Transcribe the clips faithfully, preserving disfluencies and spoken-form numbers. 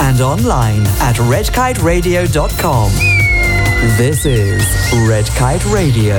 and online at red kite radio dot com. This is Red Kite Radio.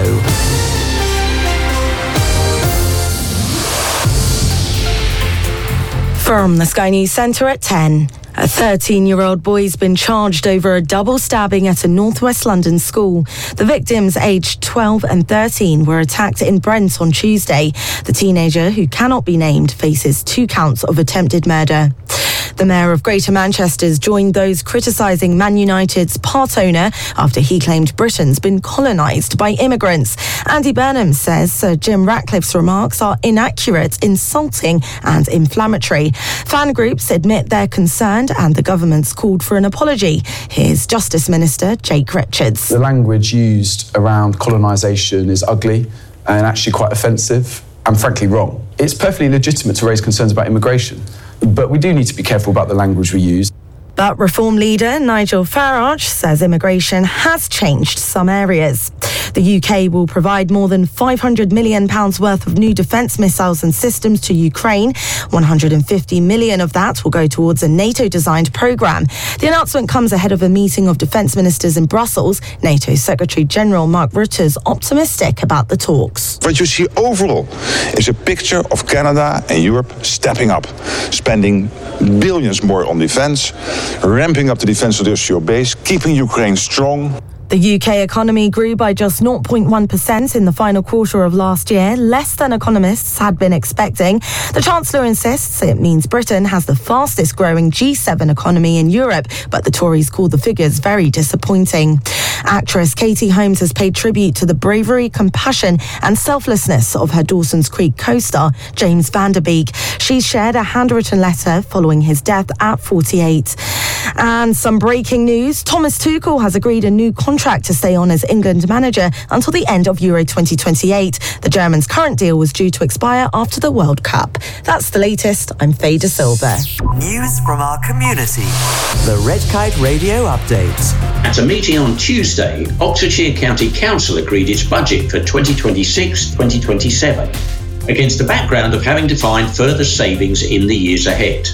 From the Sky News Centre at ten. A thirteen-year-old boy's been charged over a double stabbing at a northwest London school. The victims, aged twelve and thirteen, were attacked in Brent on Tuesday. The teenager, who cannot be named, faces two counts of attempted murder. The Mayor of Greater Manchester's joined those criticising Man United's part owner after he claimed Britain's been colonised by immigrants. Andy Burnham says Sir Jim Ratcliffe's remarks are inaccurate, insulting and inflammatory. Fan groups admit they're concerned and the government's called for an apology. Here's Justice Minister Jake Richards. The language used around colonisation is ugly and actually quite offensive and frankly wrong. It's perfectly legitimate to raise concerns about immigration, but we do need to be careful about the language we use. But Reform leader Nigel Farage says immigration has changed some areas. The U K will provide more than five hundred million pounds worth of new defence missiles and systems to Ukraine. one hundred fifty million pounds of that will go towards a NATO-designed programme. The announcement comes ahead of a meeting of defence ministers in Brussels. NATO Secretary-General Mark Rutte's optimistic about the talks. What you see overall is a picture of Canada and Europe stepping up, spending billions more on defence, ramping up the defence industrial base, keeping Ukraine strong. The U K economy grew by just zero point one percent in the final quarter of last year, less than economists had been expecting. The Chancellor insists it means Britain has the fastest growing G seven economy in Europe, but the Tories call the figures very disappointing. Actress Katie Holmes has paid tribute to the bravery, compassion and selflessness of her Dawson's Creek co-star, James Van Der Beek. She's shared a handwritten letter following his death at forty-eight. And some breaking news. Thomas Tuchel has agreed a new contract to stay on as England manager until the end of Euro twenty twenty-eight. The German's current deal was due to expire after the World Cup. That's the latest. I'm Faye De Silva. News from our community. The Red Kite Radio Update. At a meeting on Tuesday, Oxfordshire County Council agreed its budget for twenty twenty-six twenty twenty-seven, against the background of having to find further savings in the years ahead.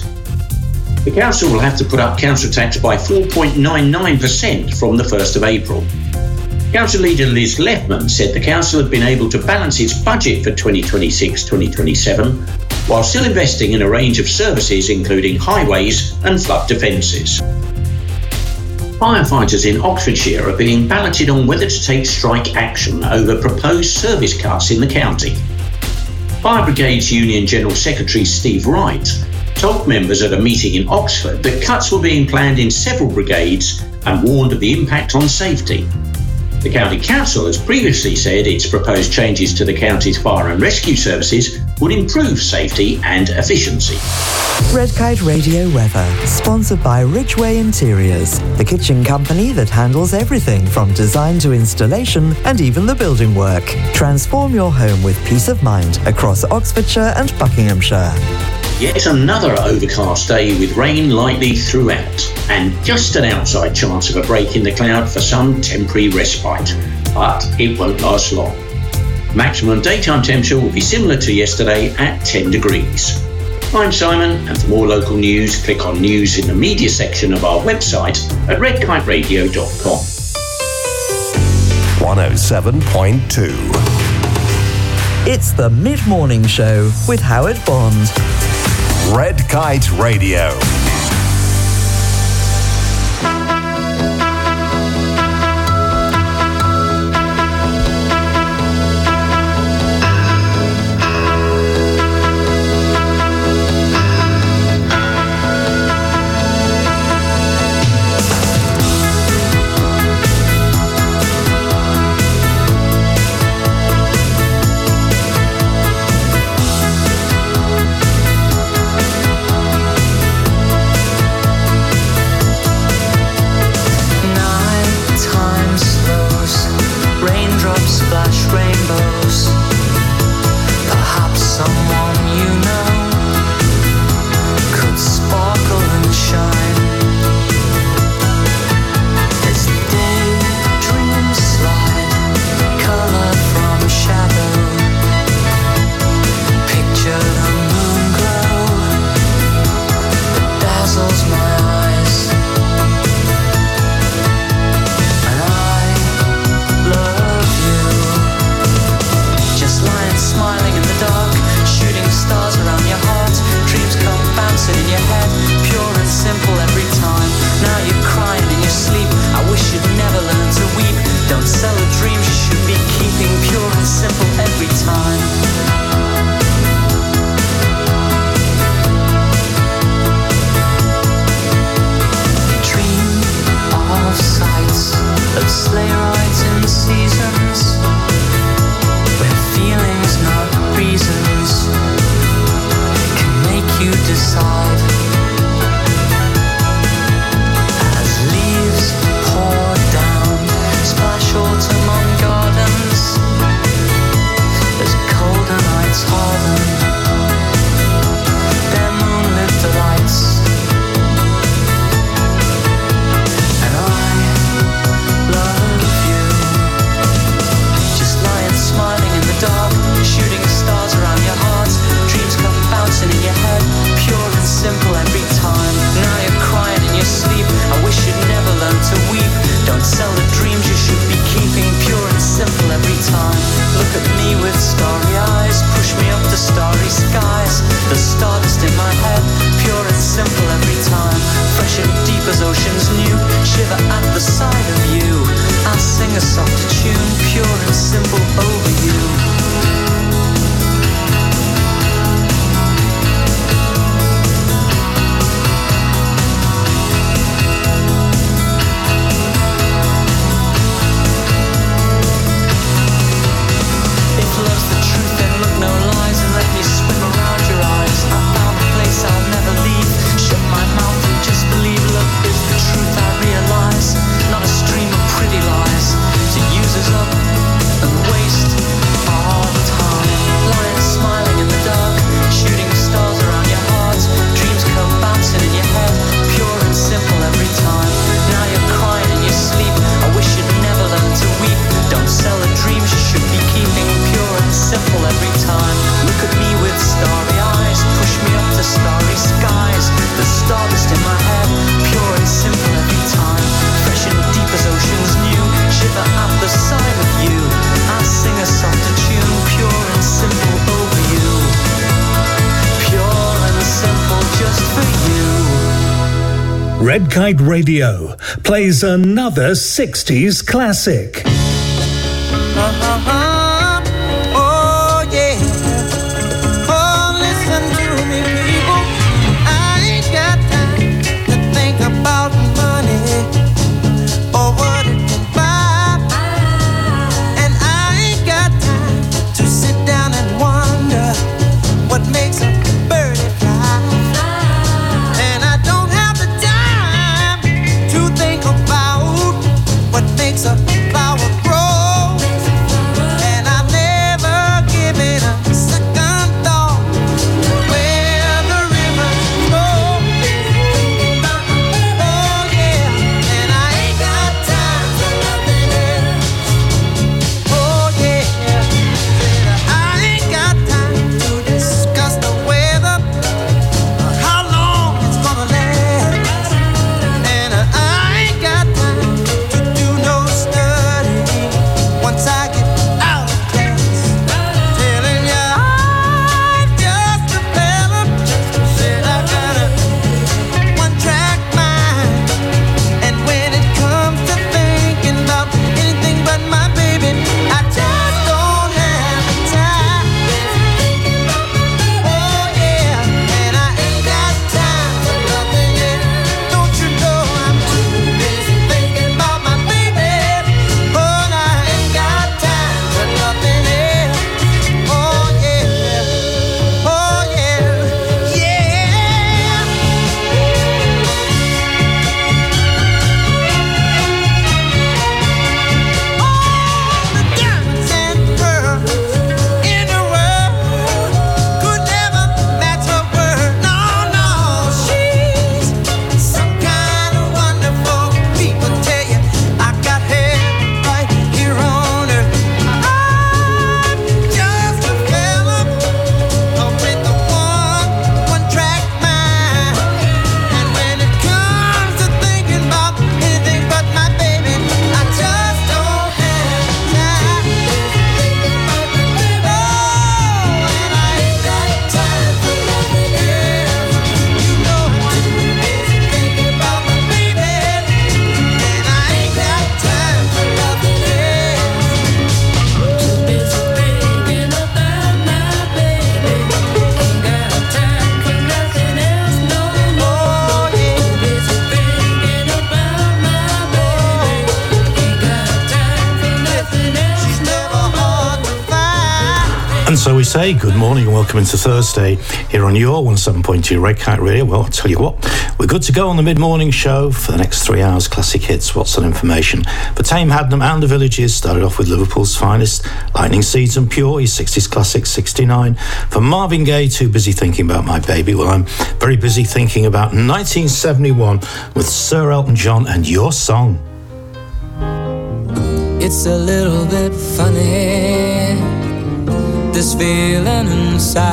The council will have to put up council tax by four point nine nine percent from the first of April. Council leader Liz Leffman said the council had been able to balance its budget for twenty twenty-six twenty twenty-seven while still investing in a range of services including highways and flood defences. Firefighters in Oxfordshire are being balloted on whether to take strike action over proposed service cuts in the county. Fire Brigades Union General Secretary Steve Wright told members at a meeting in Oxford that cuts were being planned in several brigades and warned of the impact on safety. The County Council has previously said its proposed changes to the county's fire and rescue services would improve safety and efficiency. Red Kite Radio weather, sponsored by Ridgeway Interiors, the kitchen company that handles everything from design to installation and even the building work. Transform your home with peace of mind across Oxfordshire and Buckinghamshire. Yet another overcast day with rain lightly throughout and just an outside chance of a break in the cloud for some temporary respite, but it won't last long. Maximum daytime temperature will be similar to yesterday at ten degrees. I'm Simon, and for more local news, click on news in the media section of our website at red kite radio dot com. one oh seven point two. It's the Mid-Morning Show with Howard Bond. Red Kite Radio. as oceans new, shiver at the sight of you. I'll sing a softer tune, pure and simple over you. Red Kite Radio plays another sixties classic. Uh-huh. Oh, yeah. Oh, listen to me, people. I ain't got time to think about money or what it can buy. And I ain't got time to sit down and wonder what makes a birdie fly. And I don't have the time to think about what makes a flower grow. And so we say good morning and welcome into Thursday here on your one oh seven point two Red Kite Radio. Well, I'll tell you what, we're good to go on the mid-morning show for the next three hours. Classic hits, what's on information for Tame Hadnam and the Villages. Started off with Liverpool's finest, Lightning Seeds and Pure, his sixties classic sixty-nine. For Marvin Gaye, Too Busy Thinking About My Baby. Well, I'm very busy thinking about nineteen seventy-one with Sir Elton John and Your Song. It's a little bit funny, this feeling inside.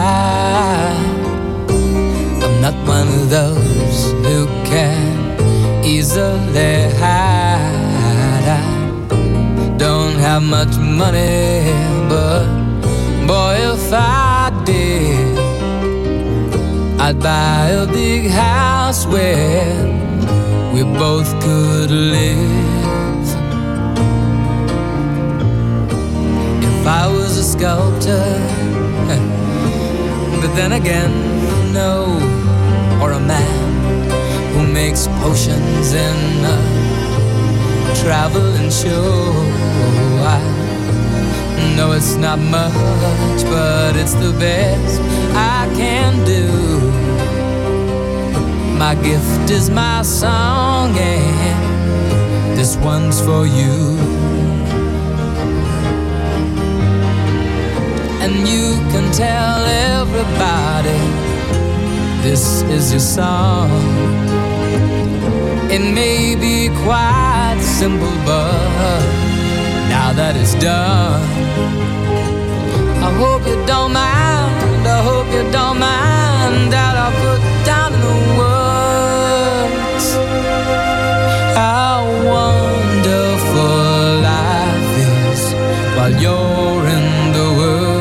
I'm not one of those who can easily hide. I don't have much money, but boy, if I did, I'd buy a big house where we both could live. If I was a sculptor, but then again, no, or a man who makes potions in a traveling show. I know it's not much, but it's the best I can do. My gift is my song, and this one's for you. And you can tell everybody this is your song. It may be quite simple, but now that it's done, I hope you don't mind, I hope you don't mind that I put down in the words how wonderful life is while you're in the world.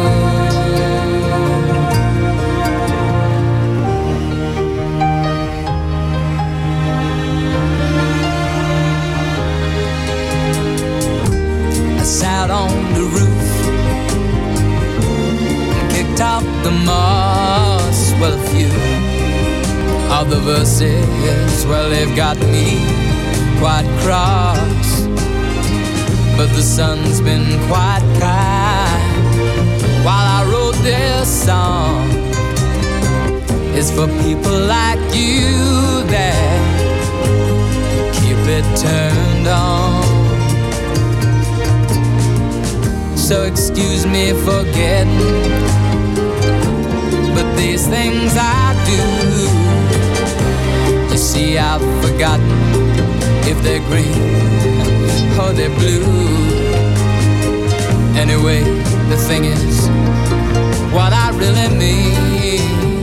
Sat on the roof and kicked out the moss. Well, a few of the verses, well, they've got me quite cross, but the sun's been quite kind while I wrote this song. It's for people like you that keep it turned on. So excuse me for getting, but these things I do, you see I've forgotten if they're green or they're blue. Anyway, the thing is, what I really mean,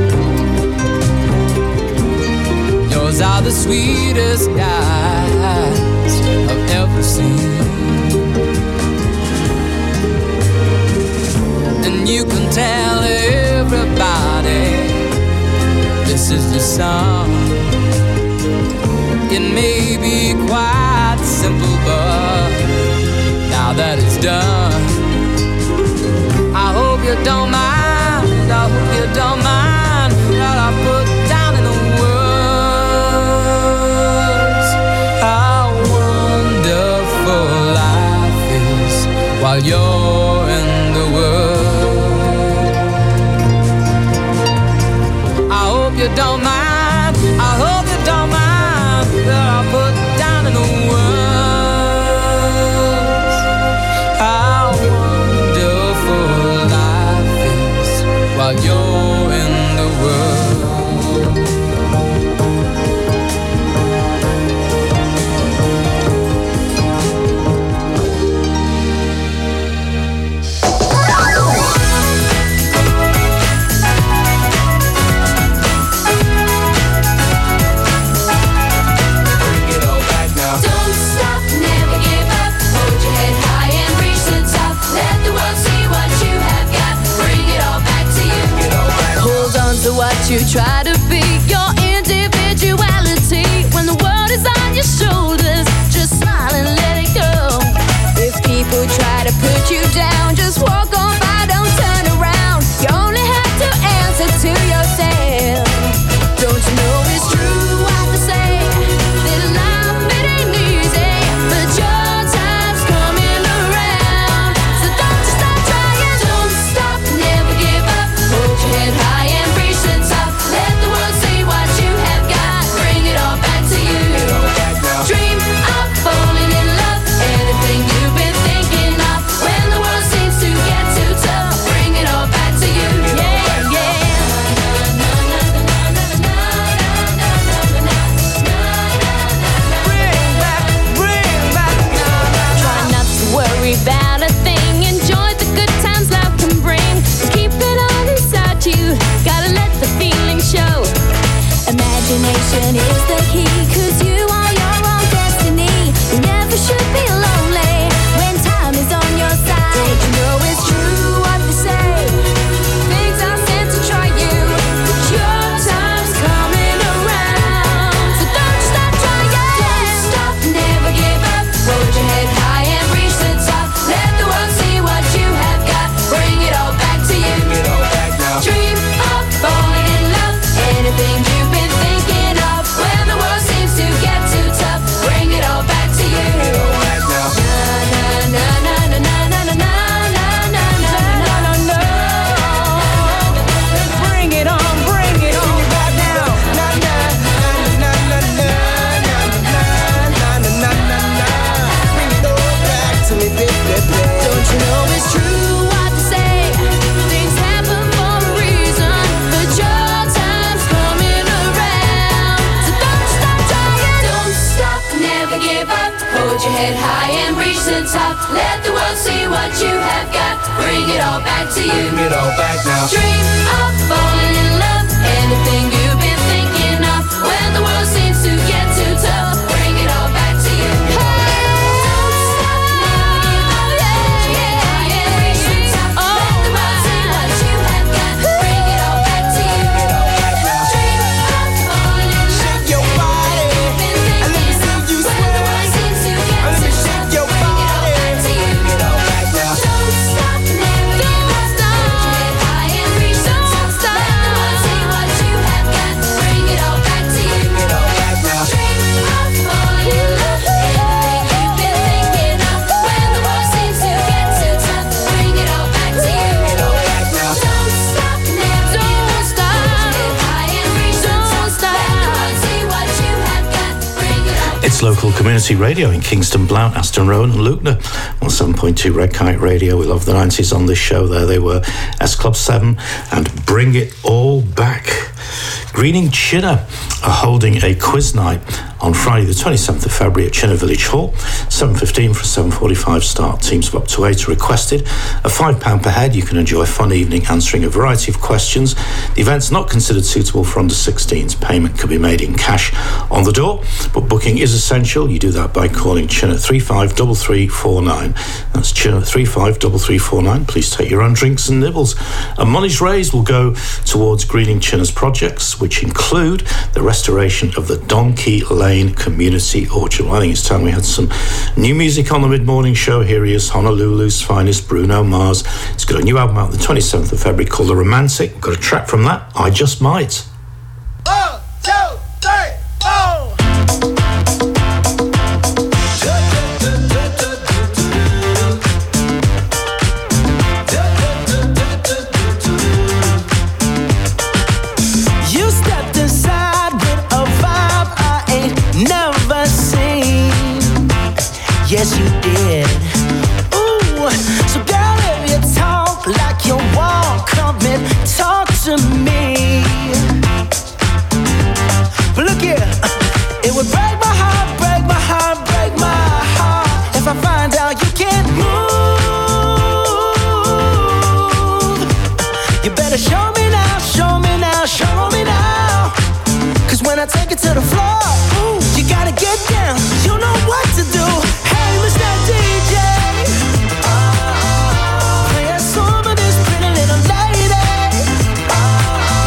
yours are the sweetest eyes I've ever seen. And you can tell everybody this is your song. It may be quite simple, but now that it's done, I hope you don't mind, I hope you don't mind that I put down in the words how wonderful life is while you're in the world. You don't mind, I hope you don't mind that I put down in the words how wonderful life is while you're in the your head high and reach the top. Let the world see what you have got. Bring it all back to you. Bring it all back now. Dream of falling in love. Anything you've been thinking of. When the world seems to get too tough, bring it all back to you. Don't stop, never give up. Hold your head high and reach the top. Let the world see what you have got. Bring it all back to you. Dream of falling in love. Shake your body. And let me see you sweat. When the world seems to get Let me too shake tough, your bring it all body. back to you. Bring it all back now. Don't stop, never give up. Hold your head high and reach the top. Let the world see what you have got. Bring it all back to you. Bring it all back now. Dream of falling in love. Anything you've been thinking of. When the world seems to get too tough, bring it all back to you. Bring it all back now. Don't stop, never give up. Hold your head high and reach the top. Let the world see what you have got. Bring it all back. It's local community radio in Kingston, Blount, Aston Rowan and Lucknow. On seven point two Red Kite Radio. We love the nineties on this show. There they were, S Club seven and Bring It All Back. Greening Chinner are holding a quiz night on Friday the twenty-seventh of February at Chinner Village Hall. seven fifteen for a seven forty-five start. Teams of up to eight are requested. At five pounds per head, you can enjoy a fun evening answering a variety of questions. The event's not considered suitable for under sixteens. Payment can be made in cash on the door, but booking is essential. You do that by calling Chinner three five three three four nine. That's Chinner three five three three four nine. Please take your own drinks and nibbles. And monies raised will go towards Greening Chinner's projects, which include the restoration of the Donkey Lane Community Orchard. Well, I think it's time we had some new music on the mid-morning show. Here he is, Honolulu's finest, Bruno Mars. He's got a new album out the twenty-seventh of February called The Romantic. We've got a track from that, I Just Might. One, two, three, four. You stepped inside with a vibe I ain't never seen. Yes, you did. Ooh, so girl, if you talk like you walk, come and talk to me. But look here, it would break my heart, break my heart, break my heart if I find out you can't move. You better show me now, show me now, show me now. Cause when I take it to the floor, ooh, you gotta get down, you know what to do. Hey, Mister D J, oh, play a song for this pretty little lady. Oh,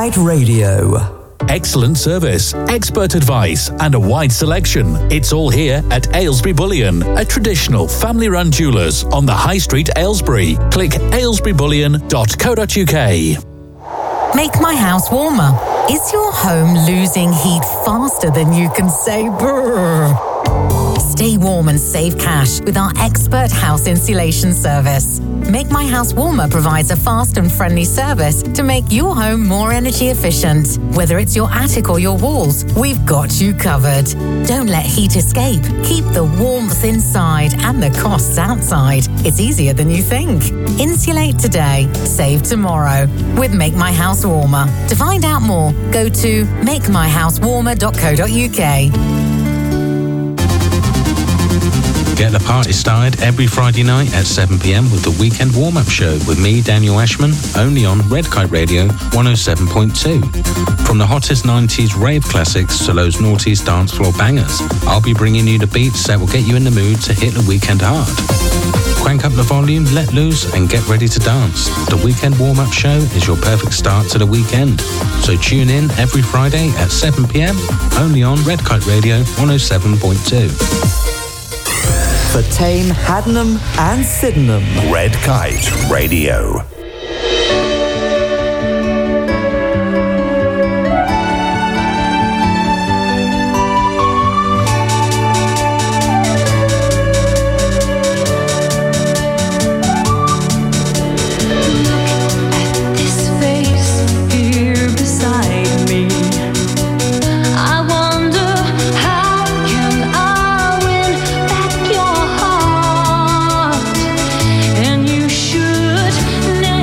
Kite Radio. Excellent service, expert advice, and a wide selection. It's all here at Aylesbury Bullion, a traditional family-run jewellers on the High Street, Aylesbury. Click aylesbury bullion dot co dot uk. Make my house warmer. Is your home losing heat faster than you can say brrr? Stay warm and save cash with our expert house insulation service. Make My House Warmer provides a fast and friendly service to make your home more energy efficient. Whether it's your attic or your walls, we've got you covered. Don't let heat escape. Keep the warmth inside and the costs outside. It's easier than you think. Insulate today, save tomorrow with Make My House Warmer. To find out more, go to make my house warmer dot co dot uk. Get the party started every Friday night at seven p.m. with the Weekend Warm-Up Show with me, Daniel Ashman, only on Red Kite Radio one oh seven point two. From the hottest nineties rave classics to those noughties dance floor bangers, I'll be bringing you the beats that will get you in the mood to hit the weekend hard. Crank up the volume, let loose, and get ready to dance. The Weekend Warm-Up Show is your perfect start to the weekend. So tune in every Friday at seven p.m. only on Red Kite Radio one oh seven point two. For Tame, Haddenham and Sydenham. Red Kite Radio. And you should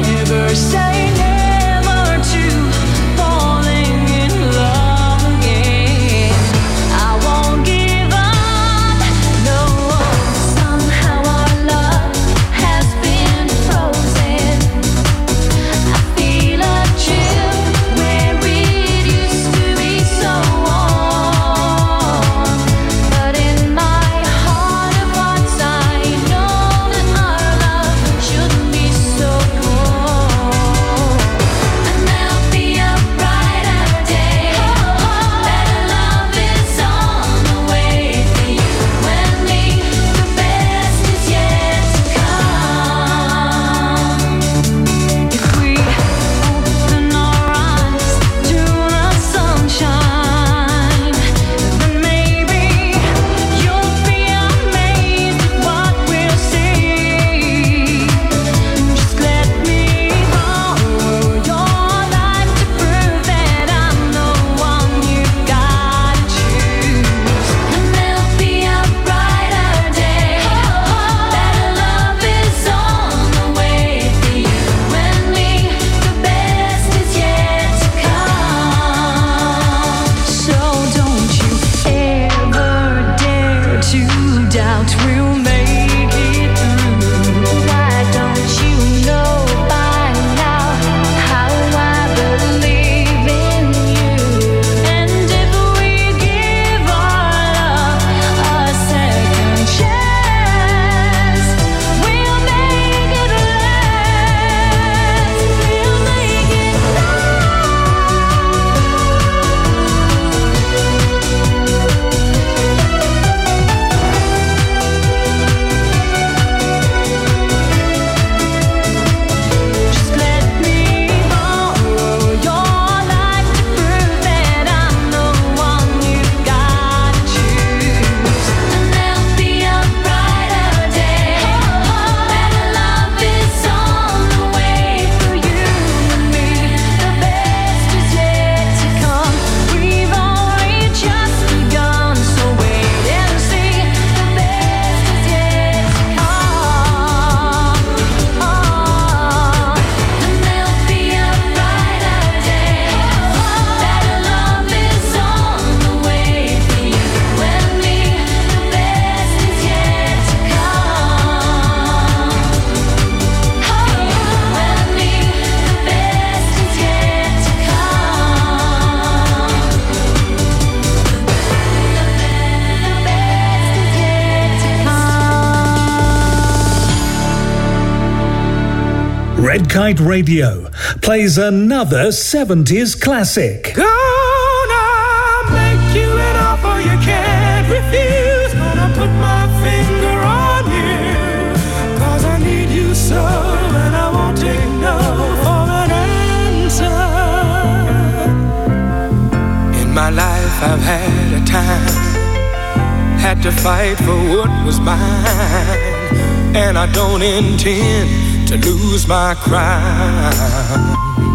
Red Kite Radio plays another seventies classic. Gonna make you an offer you can't refuse. Gonna put my finger on you, 'cause I need you so, and I won't take no for an answer. In my life I've had a time, had to fight for what was mine, and I don't intend to lose my crown.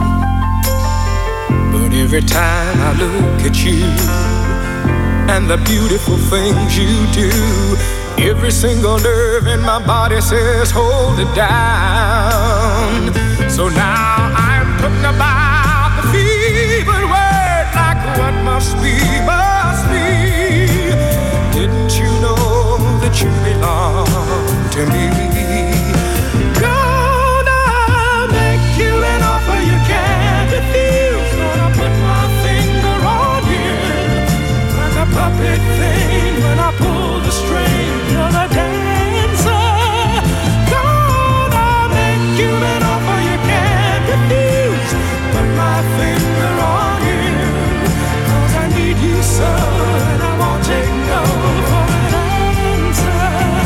But every time I look at you and the beautiful things you do, every single nerve in my body says hold it down. So now I'm putting about the fevered word, like what must be, must be. Didn't you know that you belong to me? Gonna make you an offer you can't refuse. Gonna put my finger on you, like a puppet thing when I pull the string. You're the dancer. Gonna make you an offer you can't refuse. Put my finger on you, 'cause I need you so, and I won't take no for an answer.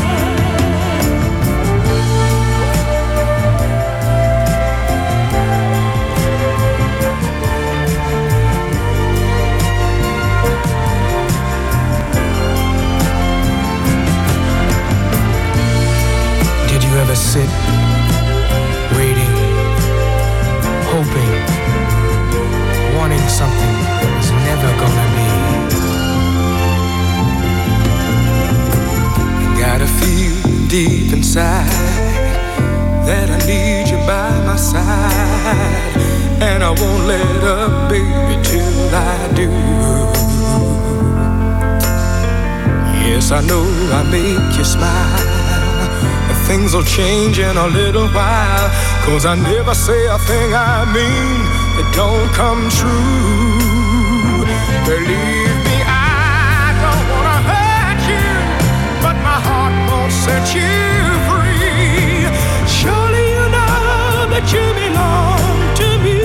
Did you ever sit waiting, hoping, wanting something that was never gonna be? Gotta feel deep inside that I need you by my side, and I won't let up, baby, till I do. Yes, I know I make you smile, but things will change in a little while, 'cause I never say a thing I mean that don't come true. Believe me, I don't wanna hurt you, but my heart won't set you free. Surely you know that you belong to me.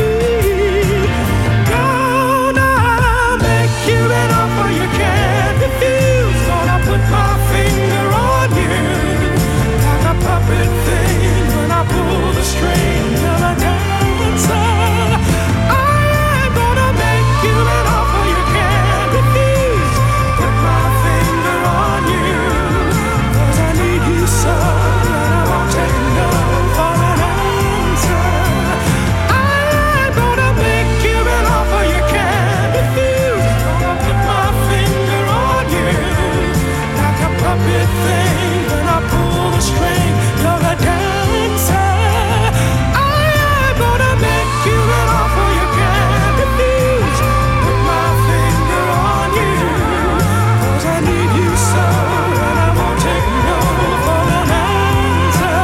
Gonna make you an offer you can't refuse. Gonna put my finger on you, like a puppet thing when I pull the string. You're a dancer. I'm gonna make you an offer you can't refuse. Put my finger on you, 'cause I need you so, and I won't take no for an answer. I'm gonna make you an offer you can't refuse. Gonna put my finger on you, like a puppet thing when I pull the string. You're a dancer. I'm gonna make you an offer you can't refuse. Put my finger on you, 'cause I need you so, and I won't take no for an answer.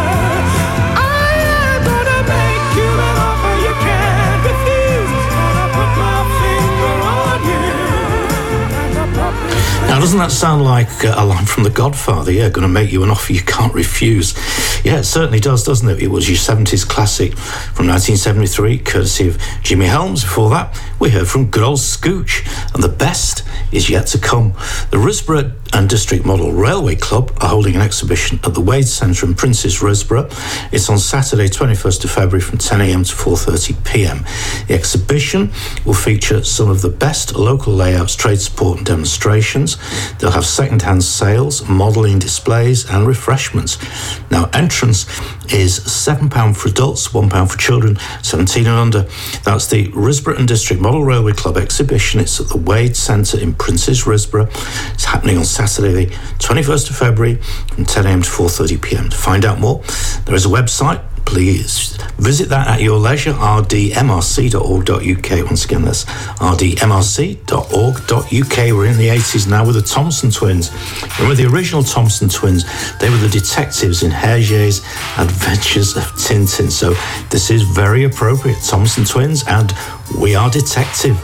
I'm gonna make you an offer you can't refuse. Gonna put my finger on you, like a puppet. Now, doesn't that sound like uh, a line from The Godfather? Yeah, going to make you an offer you can't refuse. Yeah, it certainly does, doesn't it? It was your seventies classic from nineteen seventy-three, courtesy of Jimmy Helms. Before that, we heard from good old Scooch, and the best is yet to come. The Risborough and District Model Railway Club are holding an exhibition at the Wade Centre in Princes Risborough. It's on Saturday, twenty-first of February from ten a m to four thirty p m. The exhibition will feature some of the best local layouts, trade support and demonstrations. They'll have second-hand sales, modelling displays and refreshments. Now, entrance is seven pounds for adults, one pound for children, seventeen and under. That's the Risborough and District Model Railway Club exhibition. It's at the Wade Centre in Princes Risborough. It's happening on Saturday, the twenty-first of February from ten a m to four thirty p m. To find out more, there is a website. Please visit that at your leisure, r d m r c dot org dot u k. Once again, that's r d m r c dot org dot u k. We're in the eighties now with the Thompson Twins. Remember the original Thompson Twins? They were the detectives in Hergé's Adventures of Tintin. So this is very appropriate. Thompson Twins and We Are Detective.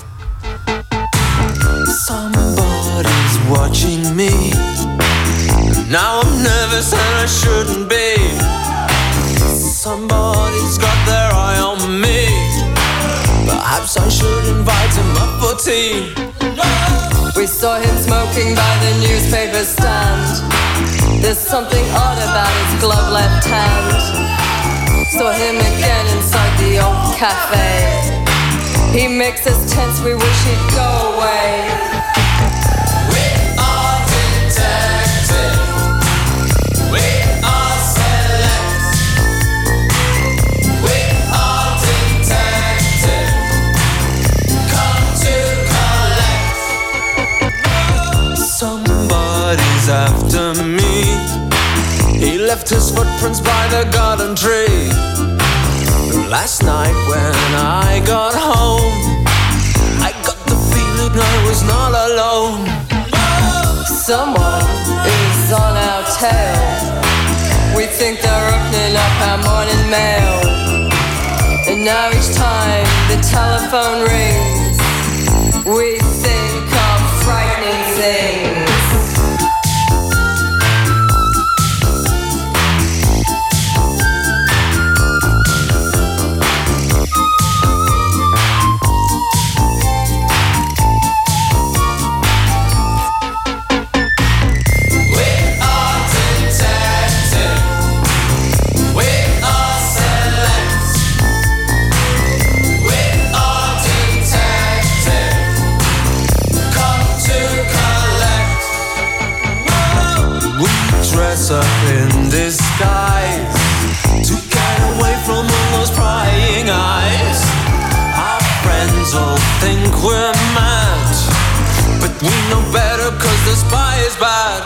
Somebody's watching me. Now I'm nervous and I shouldn't be. Somebody's got their eye on me. Perhaps I should invite him up for tea. We saw him smoking by the newspaper stand. There's something odd about his glove left hand. Saw him again inside the old cafe. He makes us tense, we wish he'd go away. We are detected. We are select. We are detected. Come to collect. Somebody's after me. He left his footprints by the garden tree. Last night when I got home, I got the feeling I was not alone. Someone is on our tail. We think they're opening up our morning mail. And now each time the telephone rings, we think of frightening things. Up in disguise to get away from all those prying eyes. Our friends all think we're mad, but we know better cause the spy is bad.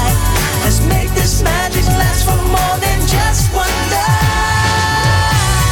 Magic lasts for more than just one night.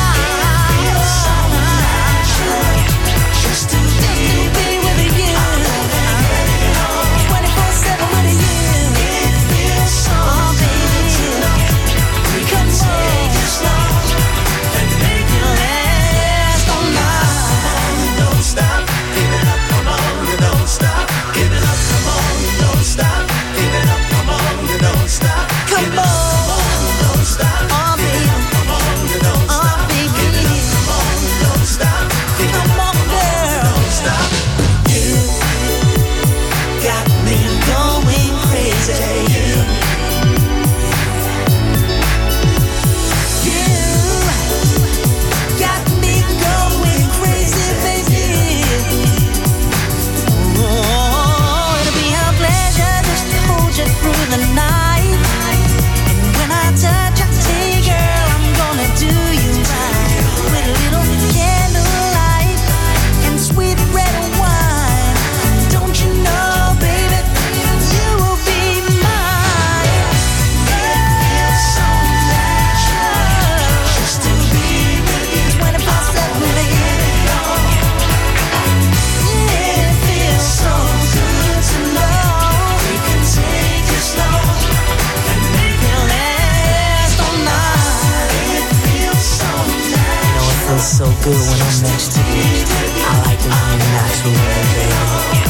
feels so good when I'm next to you. I like the way you're natural, baby.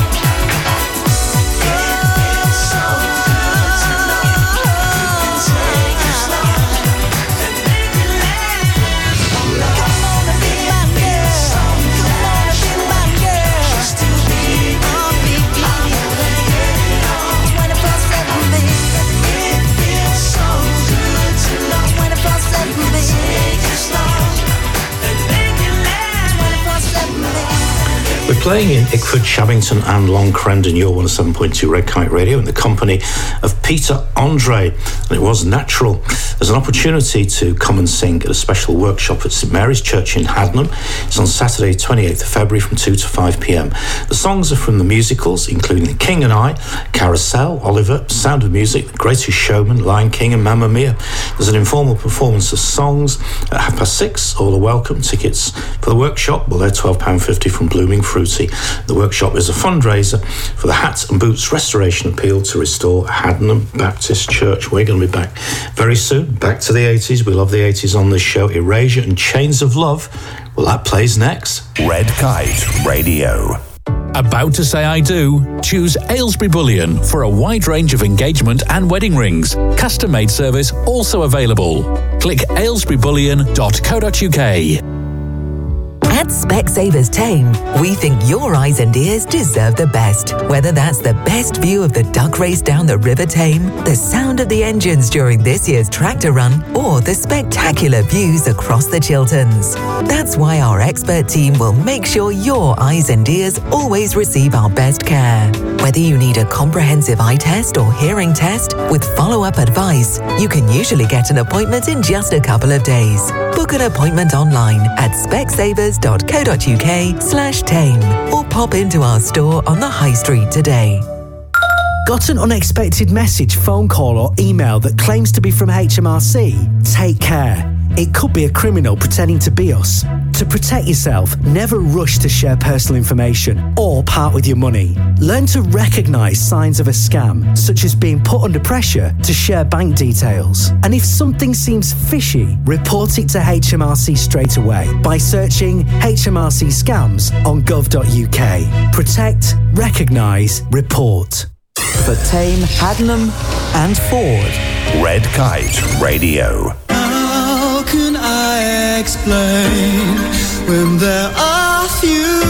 We're playing in Ickford, Shabington and Long Crendon, your one oh seven point two Red Kite Radio, in the company of Peter Andre. And it was natural. There's an opportunity to come and sing at a special workshop at St Mary's Church in Hadnam. It's on Saturday, twenty-eighth of February from two to five p.m. The songs are from the musicals, including The King and I, Carousel, Oliver, Sound of Music, The Greatest Showman, Lion King and Mamma Mia. There's an informal performance of songs at half past six. All are welcome. Tickets for the workshop, well, they're twelve pounds fifty from Blooming Fruity. The workshop is a fundraiser for the Hats and Boots Restoration Appeal to restore Hadnam Baptist Church. We're going to be back very soon. Back to the eighties. We love the eighties on this show. Erasure and Chains of Love. Well, that plays next. Red Kite Radio. About to say I do? Choose Aylesbury Bullion for a wide range of engagement and wedding rings. Custom-made service also available. Click aylesbury bullion dot co dot uk. At Specsavers Tame, we think your eyes and ears deserve the best. Whether that's the best view of the duck race down the River Tame, the sound of the engines during this year's tractor run, or the spectacular views across the Chilterns. That's why our expert team will make sure your eyes and ears always receive our best care. Whether you need a comprehensive eye test or hearing test with follow-up advice, you can usually get an appointment in just a couple of days. Book an appointment online at specsavers dot co dot uk slash tame or pop into our store on the High Street today. Got an unexpected message, phone call or email that claims to be from H M R C? Take care. It could be a criminal pretending to be us. To protect yourself, never rush to share personal information or part with your money. Learn to recognise signs of a scam, such as being put under pressure to share bank details. And if something seems fishy, report it to H M R C straight away by searching H M R C scams on gov dot uk. Protect, recognise, report. For Tame, Hadnam and Ford. Red Kite Radio. How can I explain when there are few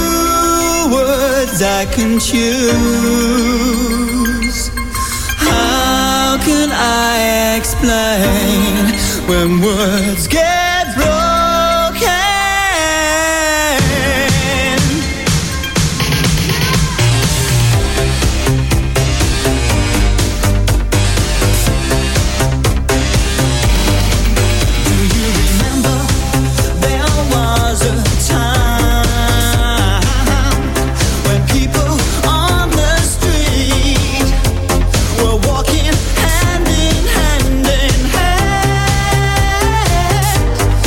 words I can choose? How can I explain when words get broken? Walking hand in hand in hand.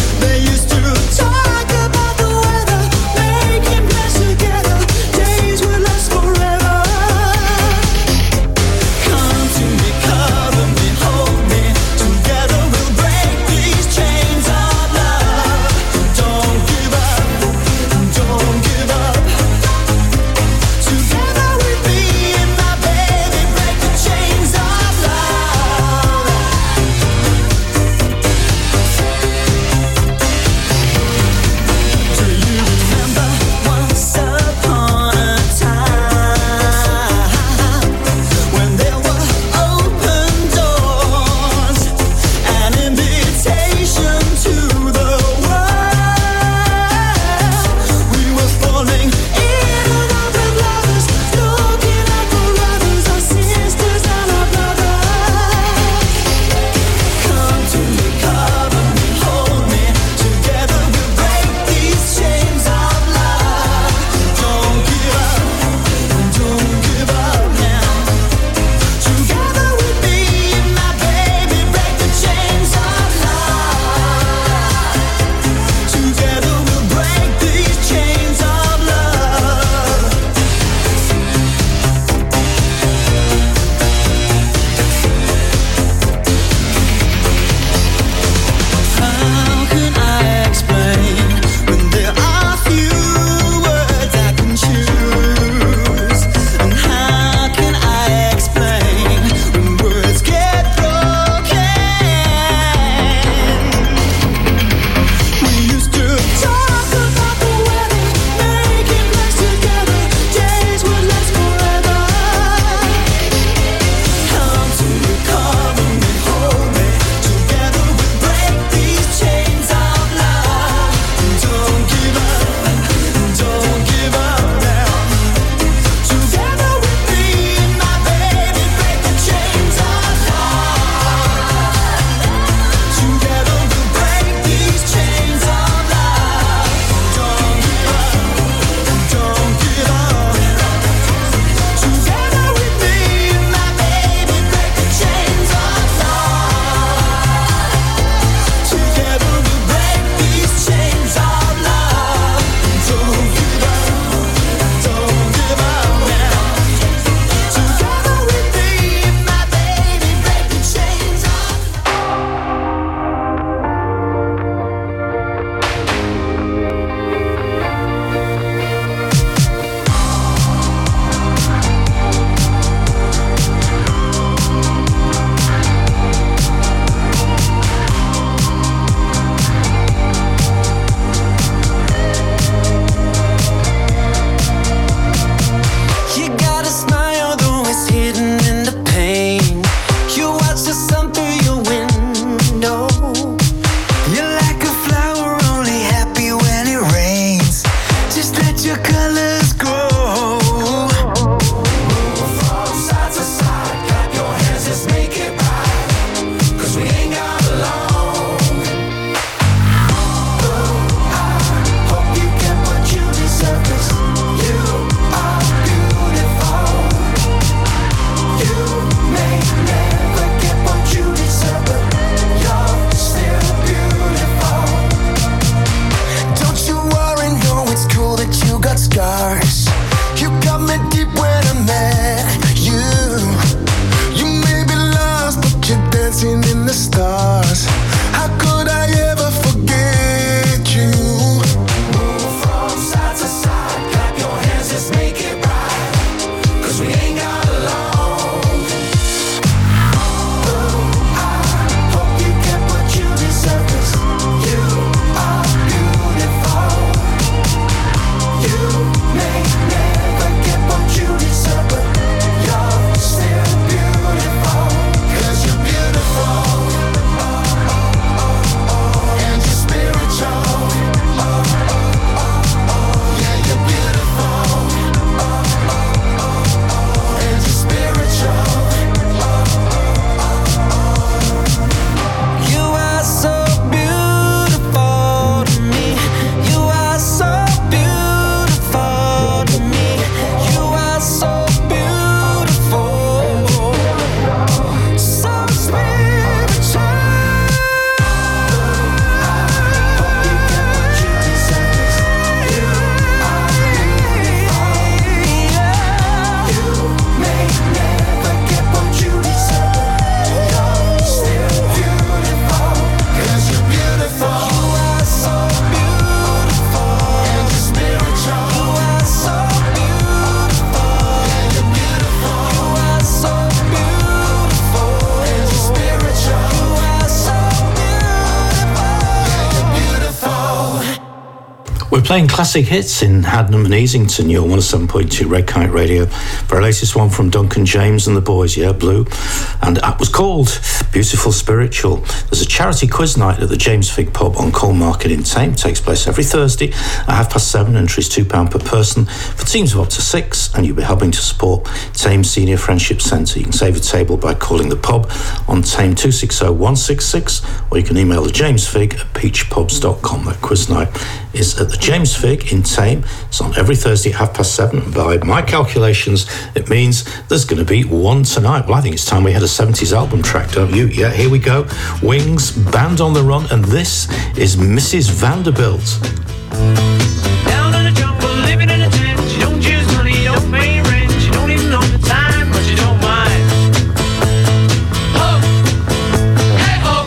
We're playing classic hits in Hadnam and Easington, your one oh seven point two Red Kite Radio. For our latest one from Duncan James and the boys, yeah, Blue. And that was called Beautiful Spiritual. There's a charity quiz night at the James Fig Pub on Coal Market in Tame. It takes place every Thursday at half past seven. Entry is two pounds per person for teams of up to six, and you'll be helping to support Tame Senior Friendship Centre. You can save a table by calling the pub on Tame two six zero one six six, or you can email the James Fig at peach pubs dot com. That quiz night is at the James Fig in Tame. It's on every Thursday at half past seven, and by my calculations it means there's going to be one tonight. Well, I think it's time we had a seventies album track, don't you? Yeah, here we go. Wings, Band on the Run, and this is Missus Vanderbilt. Down in the jungle, living in a tent. You don't choose money, you don't pay rent. You don't even know the time, but you don't mind. Ho, hey ho,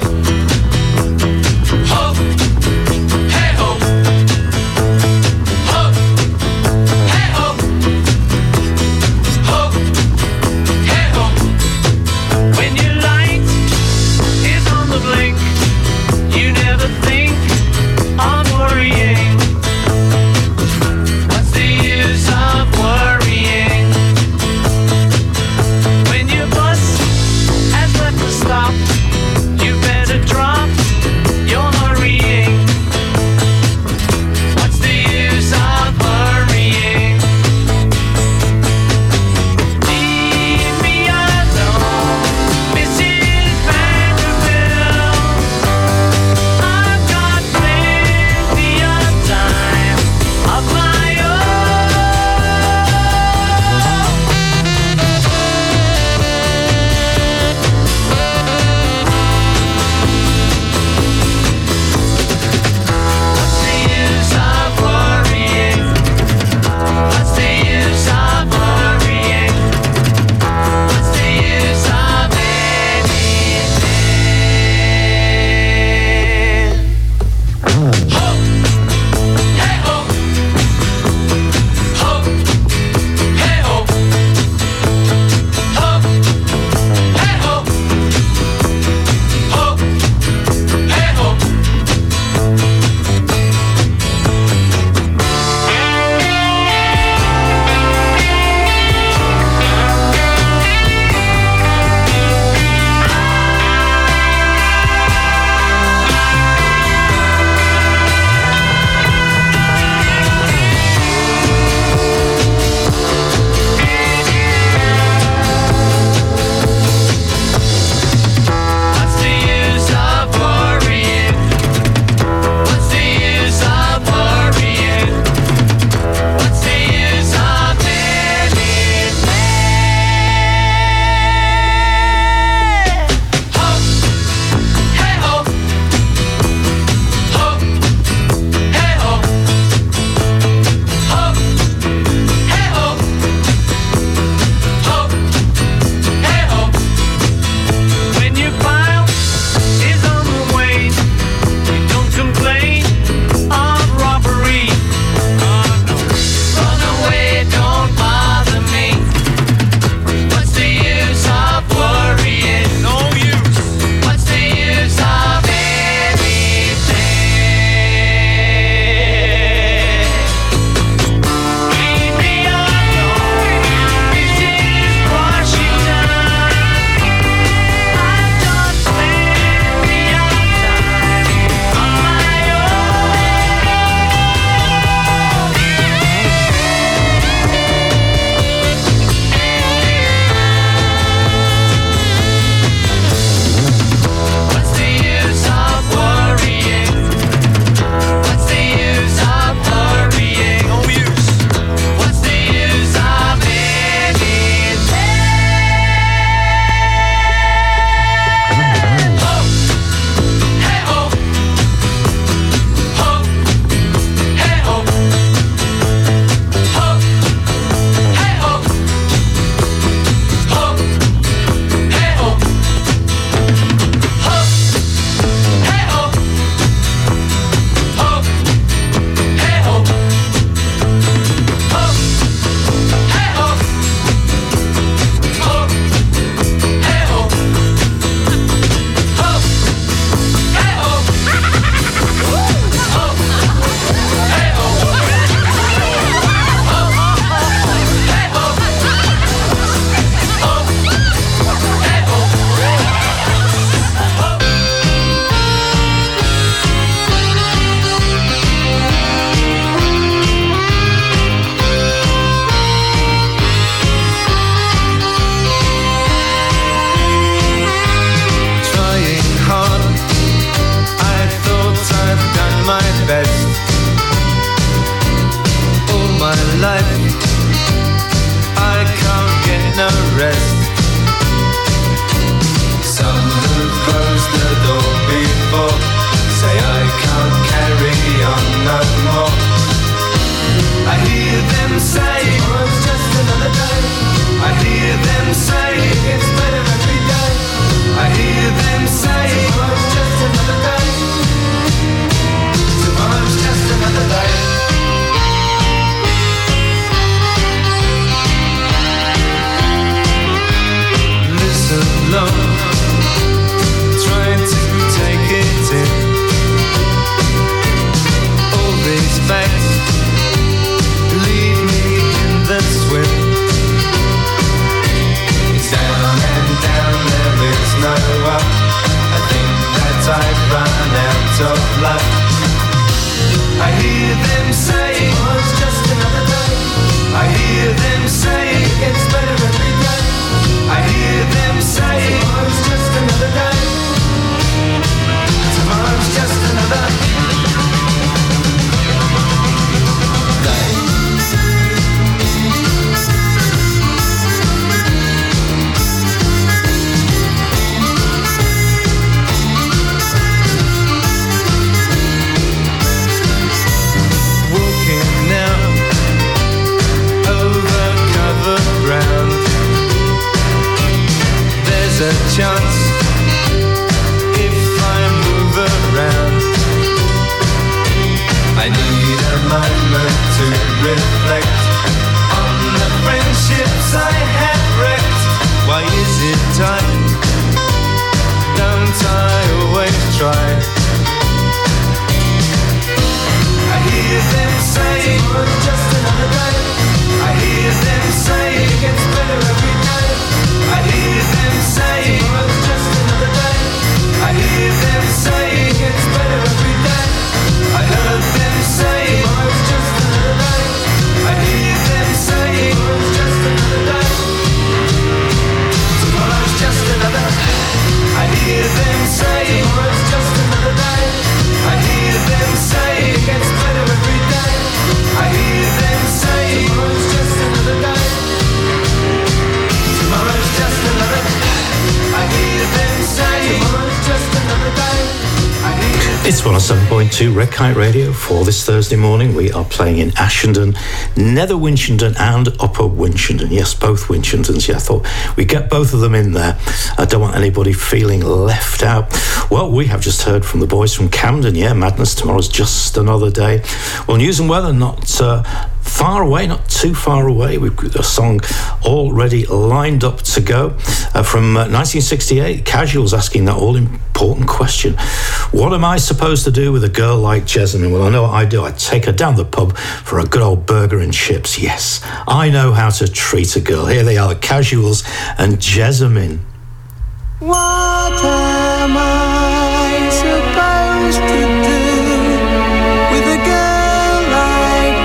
ho, hey ho, ho, hey ho, ho, hey ho. When your light is on the blink, you never think on worrying. rest. All my life I can't get no rest. Some who closed the door before say I can't carry on no more. I hear them say, oh, it's just another day. I hear them say, it gets better every day. I hear them say, oh, it's just another day. Tomorrow's just another day. Listen low, try to take it in. All these facts leave me in the swim. It's down and down, there is no up. I think that I've run out of luck. I hear them say, oh, it's just another day. I hear them say, it gets better every day. I hear them say, oh, it's just another day. Tomorrow's just another day. Walking now over covered ground. There's a chance if I move around. I need a moment to reflect on the friendships I have wrecked. Why is it time? Don't I always try? I hear them say, oh, it's just another day. I hear them say, it gets better every day. I hear them say, oh, it's just another day. I hear them say, it gets better every day. I heard them say, oh, it's just another day. I hear them say, oh, it's just another day. Tomorrow's just another day. I hear them say, oh, it's just another day. I hear them say, it gets better every day. I hear them say, oh, it's just another day. Tomorrow's just another day. I hear them say, oh, it's just another day. I hear them. It's one oh seven point two Red Kite Radio. For this Thursday morning, we are playing in Ashenden, Nether Winchenden and Upper Winchenden. Yes, both Winchendens. Yeah, I thought we'd get both of them in there. I don't want anybody feeling left out. Well, we have just heard from the boys from Camden. Yeah, madness, tomorrow's just another day. Well, news and weather, not uh, far away, not too far away. We've got a song already lined up to go uh, from uh, nineteen sixty-eight. Casuals asking that all-important question. What am I supposed to do with a girl like Jessamine? Well, I know what I do. I take her down the pub for a good old burger and chips. Yes, I know how to treat a girl. Here they are, the Casuals and Jessamine. What am I supposed to do with a girl like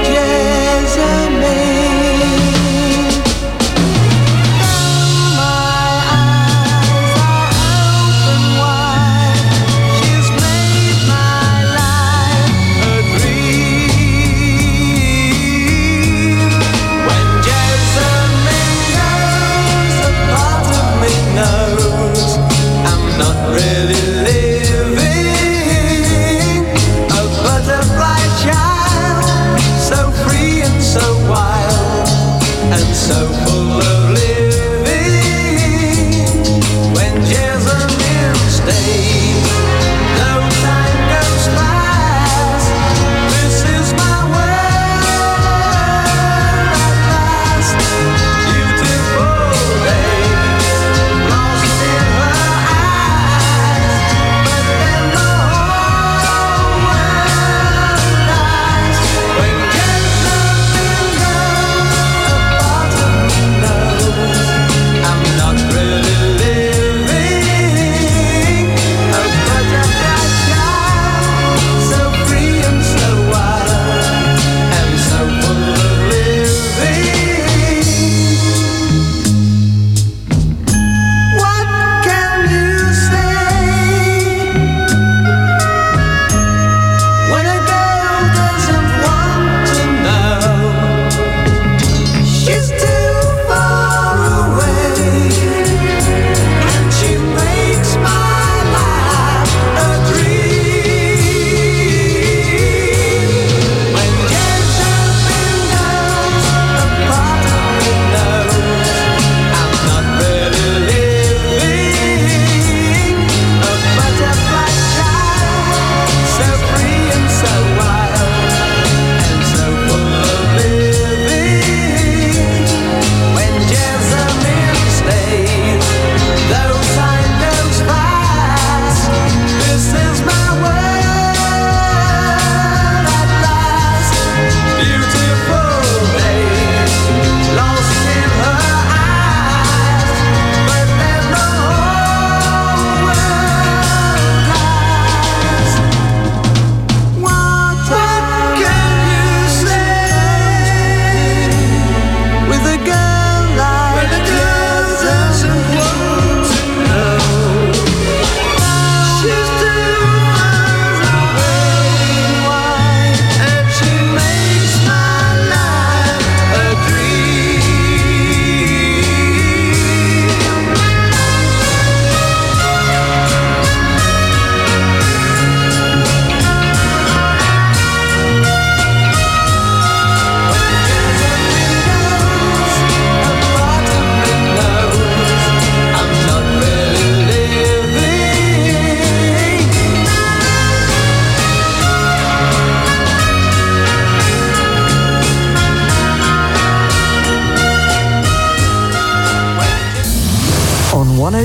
Jessamine? Though my eyes are open wide, she's made my life a dream. When Jessamine goes, a part of me knows I'm not really living.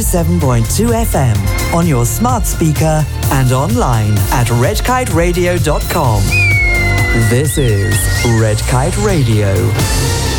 seven point two F M on your smart speaker and online at red kite radio dot com. This is Red Kite Radio.